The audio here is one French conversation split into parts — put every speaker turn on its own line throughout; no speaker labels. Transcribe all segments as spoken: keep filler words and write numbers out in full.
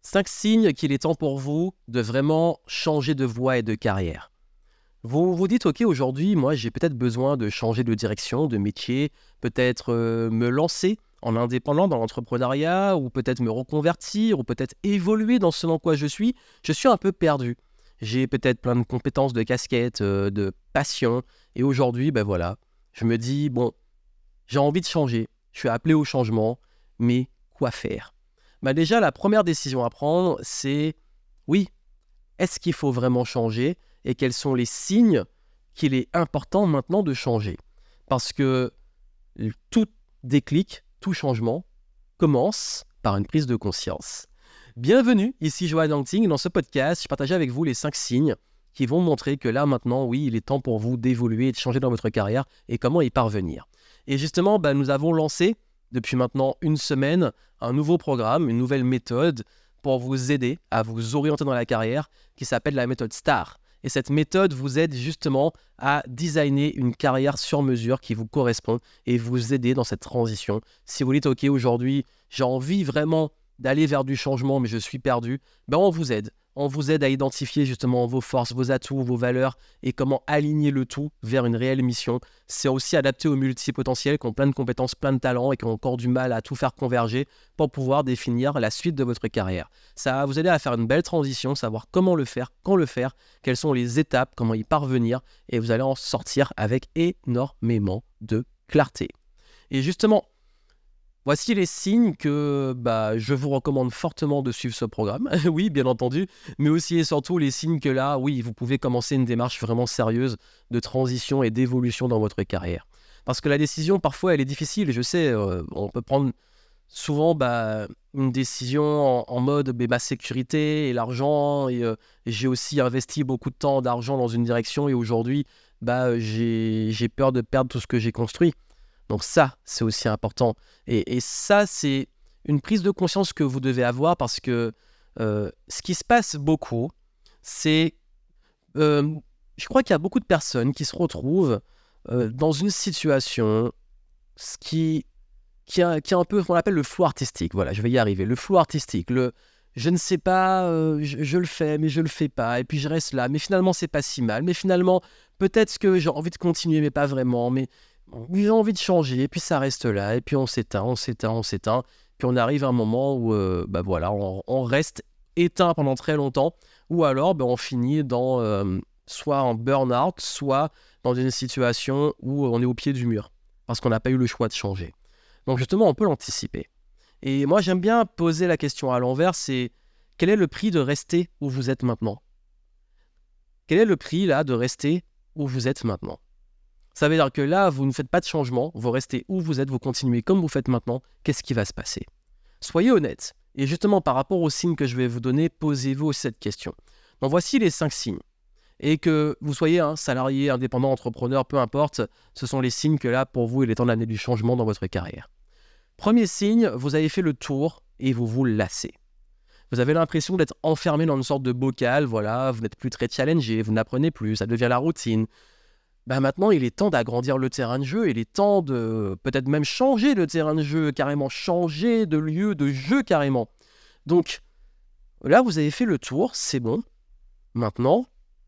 Cinq signes qu'il est temps pour vous de vraiment changer de voie et de carrière. Vous vous dites, ok, aujourd'hui, moi, j'ai peut-être besoin de changer de direction, de métier, peut-être euh, me lancer en indépendant dans l'entrepreneuriat, ou peut-être me reconvertir, ou peut-être évoluer dans ce dans quoi je suis. Je suis un peu perdu. J'ai peut-être plein de compétences, de casquettes, euh, de passion. Et aujourd'hui, ben voilà, je me dis, bon, j'ai envie de changer. Je suis appelé au changement, mais quoi faire? Bah déjà, la première décision à prendre, c'est oui, est-ce qu'il faut vraiment changer et quels sont les signes qu'il est important maintenant de changer? Parce que tout déclic, tout changement commence par une prise de conscience. Bienvenue, ici Johan Langting. Dans ce podcast, je partage avec vous les cinq signes qui vont montrer que là, maintenant, oui, il est temps pour vous d'évoluer et de changer dans votre carrière et comment y parvenir. Et justement, bah, nous avons lancé, depuis maintenant une semaine, un nouveau programme, une nouvelle méthode pour vous aider à vous orienter dans la carrière qui s'appelle la méthode STAR. Et cette méthode vous aide justement à designer une carrière sur mesure qui vous correspond et vous aider dans cette transition. Si vous dites, ok, aujourd'hui, j'ai envie vraiment d'aller vers du changement, mais je suis perdu, ben on vous aide. On vous aide à identifier justement vos forces, vos atouts, vos valeurs et comment aligner le tout vers une réelle mission. C'est aussi adapté aux multipotentiels qui ont plein de compétences, plein de talents et qui ont encore du mal à tout faire converger pour pouvoir définir la suite de votre carrière. Ça va vous aider à faire une belle transition, savoir comment le faire, quand le faire, quelles sont les étapes, comment y parvenir et vous allez en sortir avec énormément de clarté. Et justement, voici les signes que bah, je vous recommande fortement de suivre ce programme, oui, bien entendu, mais aussi et surtout les signes que là, oui, vous pouvez commencer une démarche vraiment sérieuse de transition et d'évolution dans votre carrière. Parce que la décision, parfois, elle est difficile, je sais, euh, on peut prendre souvent bah, une décision en, en mode bah, ma sécurité et l'argent, et, euh, et j'ai aussi investi beaucoup de temps, d'argent dans une direction, et aujourd'hui, bah, j'ai, j'ai peur de perdre tout ce que j'ai construit. Donc ça, c'est aussi important. Et, et ça, c'est une prise de conscience que vous devez avoir parce que euh, ce qui se passe beaucoup, c'est... Euh, je crois qu'il y a beaucoup de personnes qui se retrouvent euh, dans une situation ce qui, qui, a, qui a un peu ce qu'on appelle le flou artistique. Voilà, je vais y arriver. Le flou artistique, le je ne sais pas, euh, je, je le fais, mais je le fais pas. Et puis je reste là. Mais finalement, c'est pas si mal. Mais finalement, peut-être que j'ai envie de continuer, mais pas vraiment. Mais j'ai envie de changer, et puis ça reste là, et puis on s'éteint, on s'éteint, on s'éteint, puis on arrive à un moment où euh, bah voilà, on, on reste éteint pendant très longtemps, ou alors bah, on finit dans euh, soit en burn-out, soit dans une situation où on est au pied du mur, parce qu'on n'a pas eu le choix de changer. Donc justement, on peut l'anticiper. Et moi, j'aime bien poser la question à l'envers, c'est quel est le prix de rester où vous êtes maintenant? Quel est le prix là de rester où vous êtes maintenant? Ça veut dire que là, vous ne faites pas de changement, vous restez où vous êtes, vous continuez comme vous faites maintenant, qu'est-ce qui va se passer? Soyez honnête. Et justement, par rapport aux signes que je vais vous donner, posez-vous aussi cette question. Donc voici les cinq signes. Et que vous soyez un salarié, indépendant, entrepreneur, peu importe, ce sont les signes que là, pour vous, il est temps d'amener du changement dans votre carrière. Premier signe, vous avez fait le tour et vous vous lassez. Vous avez l'impression d'être enfermé dans une sorte de bocal, voilà, vous n'êtes plus très challengé, vous n'apprenez plus, ça devient la routine. Ben maintenant, il est temps d'agrandir le terrain de jeu, il est temps de peut-être même changer le terrain de jeu, carrément changer de lieu de jeu carrément. Donc là, vous avez fait le tour, c'est bon. Maintenant,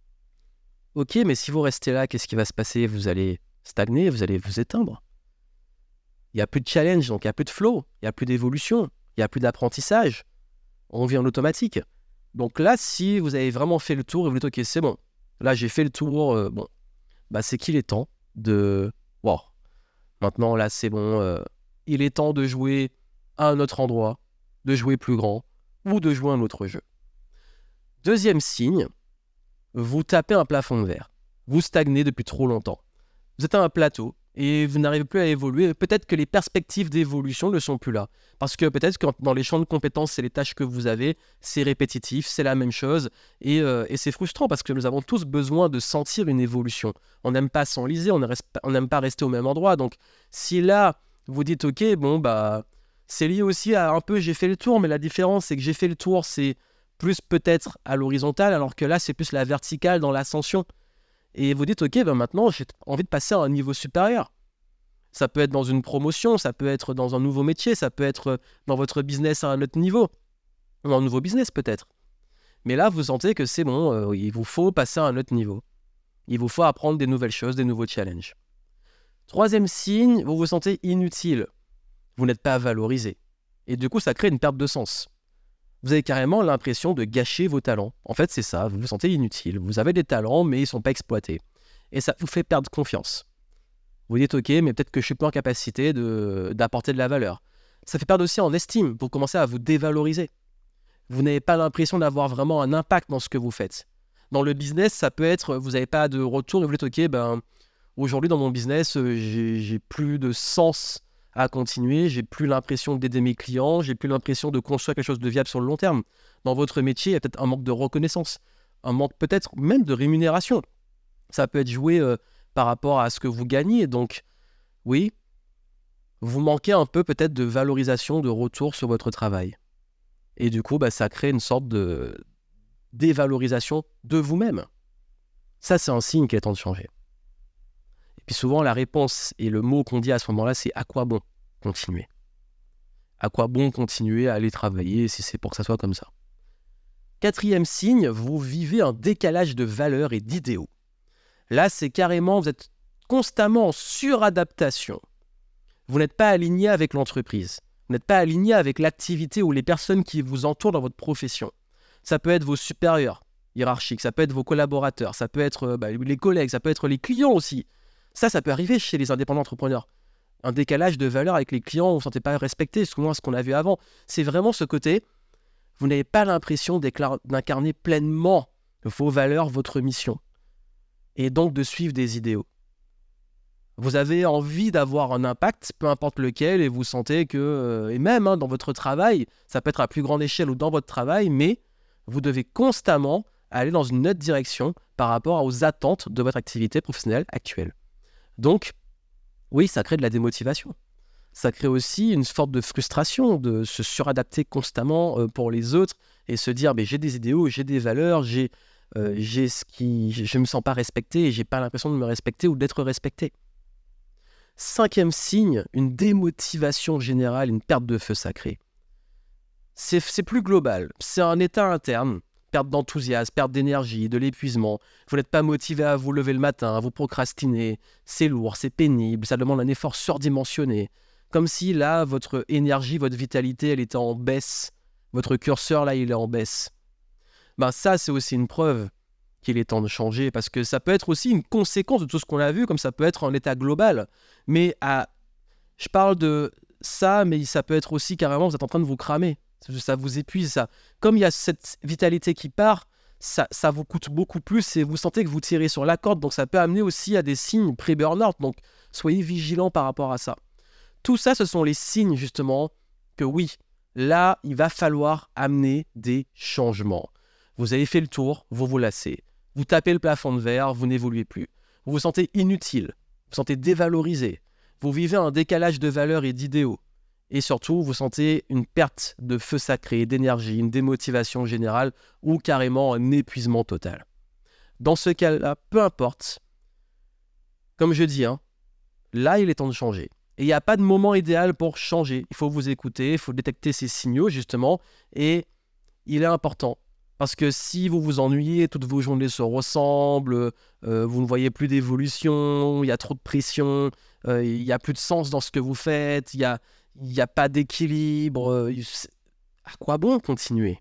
ok, mais si vous restez là, qu'est-ce qui va se passer? Vous allez stagner, vous allez vous éteindre. Il n'y a plus de challenge, donc il n'y a plus de flow, il n'y a plus d'évolution, il n'y a plus d'apprentissage. On vit en automatique. Donc là, si vous avez vraiment fait le tour et vous dites ok, c'est bon, là j'ai fait le tour, euh, bon. Bah, c'est qu'il est temps de... Wow, maintenant là c'est bon, euh, il est temps de jouer à un autre endroit, de jouer plus grand ou de jouer un autre jeu. Deuxième signe, vous tapez un plafond de verre. Vous stagnez depuis trop longtemps. Vous êtes à un plateau et vous n'arrivez plus à évoluer. Peut-être que les perspectives d'évolution ne sont plus là. Parce que peut-être que dans les champs de compétences et les tâches que vous avez, c'est répétitif, c'est la même chose. Et, euh, et c'est frustrant parce que nous avons tous besoin de sentir une évolution. On n'aime pas s'enliser, on n'aime pas rester au même endroit. Donc si là, vous dites, ok, bon, bah, c'est lié aussi à un peu, j'ai fait le tour. Mais la différence, c'est que j'ai fait le tour, c'est plus peut-être à l'horizontale, alors que là, c'est plus la verticale dans l'ascension. Et vous dites, ok, ben maintenant, j'ai envie de passer à un niveau supérieur. Ça peut être dans une promotion, ça peut être dans un nouveau métier, ça peut être dans votre business à un autre niveau. ou un nouveau business peut-être. Mais là, vous sentez que c'est bon, euh, il vous faut passer à un autre niveau. Il vous faut apprendre des nouvelles choses, des nouveaux challenges. Troisième signe, vous vous sentez inutile. Vous n'êtes pas valorisé. Et du coup, ça crée une perte de sens. Vous avez carrément l'impression de gâcher vos talents. En fait, c'est ça, vous vous sentez inutile. Vous avez des talents, mais ils ne sont pas exploités. Et ça vous fait perdre confiance. Vous dites, ok, mais peut-être que je ne suis pas en capacité de, d'apporter de la valeur. Ça fait perdre aussi en estime. Vous commencez à vous dévaloriser. Vous n'avez pas l'impression d'avoir vraiment un impact dans ce que vous faites. Dans le business, ça peut être, vous n'avez pas de retour et vous dites, ok, ben, aujourd'hui dans mon business, euh, j'ai, j'ai plus de sens à continuer, j'ai plus l'impression d'aider mes clients, j'ai plus l'impression de construire quelque chose de viable sur le long terme. Dans votre métier, il y a peut-être un manque de reconnaissance, un manque peut-être même de rémunération. Ça peut être joué euh, par rapport à ce que vous gagnez. Donc, oui, vous manquez un peu peut-être de valorisation, de retour sur votre travail. Et du coup, bah, ça crée une sorte de dévalorisation de vous-même. Ça, c'est un signe qu'il est temps de changer. Et puis souvent, la réponse et le mot qu'on dit à ce moment-là, c'est « à quoi bon continuer ?» À quoi bon continuer à aller travailler si c'est pour que ça soit comme ça? Quatrième signe, vous vivez un décalage de valeurs et d'idéaux. Là, c'est carrément, vous êtes constamment en suradaptation. Vous n'êtes pas aligné avec l'entreprise. Vous n'êtes pas aligné avec l'activité ou les personnes qui vous entourent dans votre profession. Ça peut être vos supérieurs hiérarchiques, ça peut être vos collaborateurs, ça peut être bah, les collègues, ça peut être les clients aussi. Ça, ça peut arriver chez les indépendants entrepreneurs. Un décalage de valeur avec les clients, vous ne vous sentez pas respecté, souvent ce qu'on a vu avant. C'est vraiment ce côté, vous n'avez pas l'impression d'incarner pleinement vos valeurs, votre mission. Et donc de suivre des idéaux. Vous avez envie d'avoir un impact, peu importe lequel, et vous sentez que, euh, et même hein, dans votre travail, ça peut être à plus grande échelle ou dans votre travail, mais vous devez constamment aller dans une autre direction par rapport aux attentes de votre activité professionnelle actuelle. Donc, oui, ça crée de la démotivation. Ça crée aussi une sorte de frustration de se suradapter constamment euh, pour les autres et se dire, mais j'ai des idéaux, j'ai des valeurs, j'ai, euh, j'ai ce qui, je ne me sens pas respecté et je n'ai pas l'impression de me respecter ou d'être respecté. Cinquième signe, une démotivation générale, une perte de feu sacré. C'est, c'est plus global, c'est un état interne, perte d'enthousiasme, perte d'énergie, de l'épuisement. Vous n'êtes pas motivé à vous lever le matin, à vous procrastiner. C'est lourd, c'est pénible, ça demande un effort surdimensionné. Comme si là, votre énergie, votre vitalité, elle était en baisse. Votre curseur, là, il est en baisse. Ben ça, c'est aussi une preuve qu'il est temps de changer, parce que ça peut être aussi une conséquence de tout ce qu'on a vu, comme ça peut être un état global. Mais à... je parle de ça, mais ça peut être aussi carrément, vous êtes en train de vous cramer. Ça vous épuise, ça. Comme il y a cette vitalité qui part, ça, ça vous coûte beaucoup plus et vous sentez que vous tirez sur la corde. Donc ça peut amener aussi à des signes pré-burnout. Donc soyez vigilants par rapport à ça. Tout ça, ce sont les signes justement que oui, là, il va falloir amener des changements. Vous avez fait le tour, vous vous lassez. Vous tapez le plafond de verre, vous n'évoluez plus. Vous vous sentez inutile, vous vous sentez dévalorisé. Vous vivez un décalage de valeurs et d'idéaux. Et surtout, vous sentez une perte de feu sacré, d'énergie, une démotivation générale ou carrément un épuisement total. Dans ce cas-là, peu importe, comme je dis, hein, là, il est temps de changer. Et il n'y a pas de moment idéal pour changer. Il faut vous écouter, il faut détecter ces signaux, justement, et il est important. Parce que si vous vous ennuyez, toutes vos journées se ressemblent, euh, vous ne voyez plus d'évolution, il y a trop de pression, euh, il n'y a plus de sens dans ce que vous faites, il y a... il n'y a pas d'équilibre, euh, à quoi bon continuer?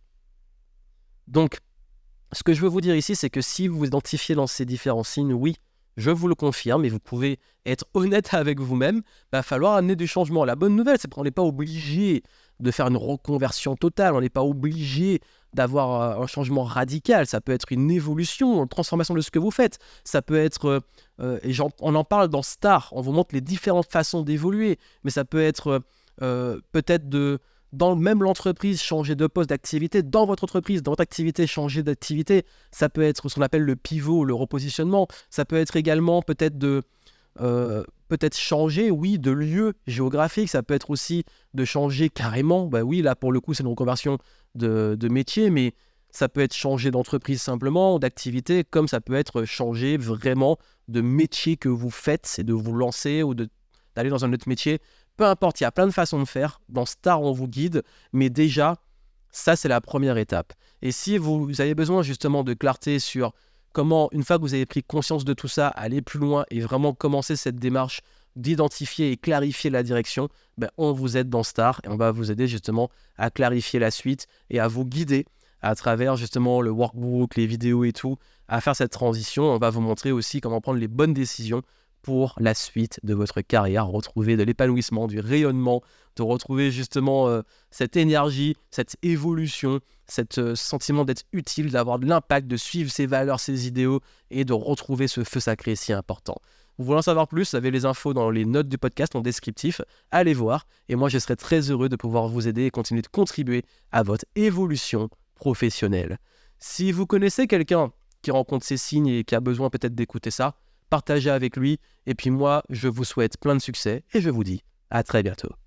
Donc, ce que je veux vous dire ici, c'est que si vous vous identifiez dans ces différents signes, oui, je vous le confirme, et vous pouvez être honnête avec vous-même, il va falloir amener du changement. La bonne nouvelle, c'est qu'on n'est pas obligé de faire une reconversion totale, on n'est pas obligé d'avoir un changement radical, ça peut être une évolution, une transformation de ce que vous faites, ça peut être, euh, et on en parle dans Star, on vous montre les différentes façons d'évoluer, mais ça peut être euh, peut-être de, dans même l'entreprise, changer de poste d'activité, dans votre entreprise, dans votre activité, changer d'activité, ça peut être ce qu'on appelle le pivot, le repositionnement, ça peut être également peut-être de... Euh, peut-être changer, oui, de lieu géographique, ça peut être aussi de changer carrément, bah oui, là pour le coup c'est une reconversion de, de métier, mais ça peut être changer d'entreprise simplement, d'activité, comme ça peut être changer vraiment de métier que vous faites, c'est de vous lancer ou de, d'aller dans un autre métier, peu importe, il y a plein de façons de faire, dans Star on vous guide, mais déjà, Ça, c'est la première étape. Et si vous avez besoin justement de clarté sur comment, une fois que vous avez pris conscience de tout ça, aller plus loin et vraiment commencer cette démarche d'identifier et clarifier la direction, ben, on vous aide dans Star et on va vous aider justement à clarifier la suite et à vous guider à travers justement le workbook, les vidéos et tout, à faire cette transition. On va vous montrer aussi comment prendre les bonnes décisions pour la suite de votre carrière, retrouver de l'épanouissement, du rayonnement, de retrouver justement euh, cette énergie, cette évolution, cet euh, sentiment d'être utile, d'avoir de l'impact, de suivre ses valeurs, ses idéaux et de retrouver ce feu sacré si important. Vous voulez en savoir plus, vous avez les infos dans les notes du podcast en descriptif, allez voir et moi je serai très heureux de pouvoir vous aider et continuer de contribuer à votre évolution professionnelle. Si vous connaissez quelqu'un qui rencontre ces signes et qui a besoin peut-être d'écouter ça, partagez avec lui et puis moi je vous souhaite plein de succès et je vous dis à très bientôt.